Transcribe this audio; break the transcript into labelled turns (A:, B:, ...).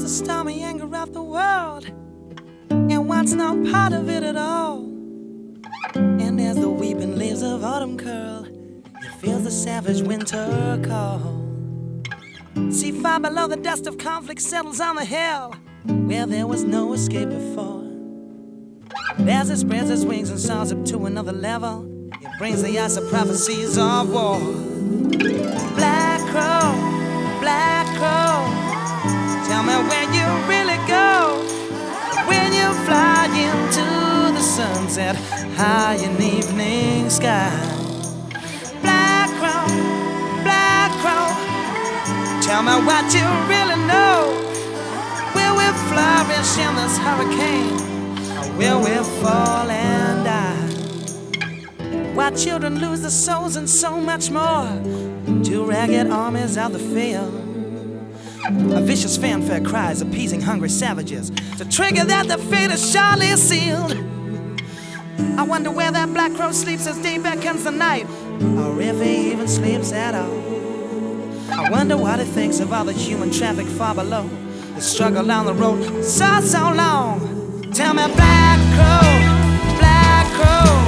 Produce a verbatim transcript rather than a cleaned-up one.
A: the stormy anger of the world and wants no part of it at all. And as the weeping leaves of autumn curl, he feels the savage winter call. See, far below, the dust of conflict settles on the hill where there was no escape before. And as it spreads its wings and soars up to another level, it brings the ice of prophecies of war. Black crow, black crow, tell me where you really go when you fly into the sunset high in evening sky. Black crow, black crow, tell me what you really know. Will we flourish in this hurricane, or will we fall and die? While children lose their souls and so much more to ragged armies of the field. A vicious fanfare cries appeasing hungry savages to trigger that the fate is surely sealed. I wonder where that black crow sleeps as day beckons the night, or if he even sleeps at all. I wonder what he thinks of all the human traffic far below, the struggle on the road so, so long. Tell me, black crow, black crow,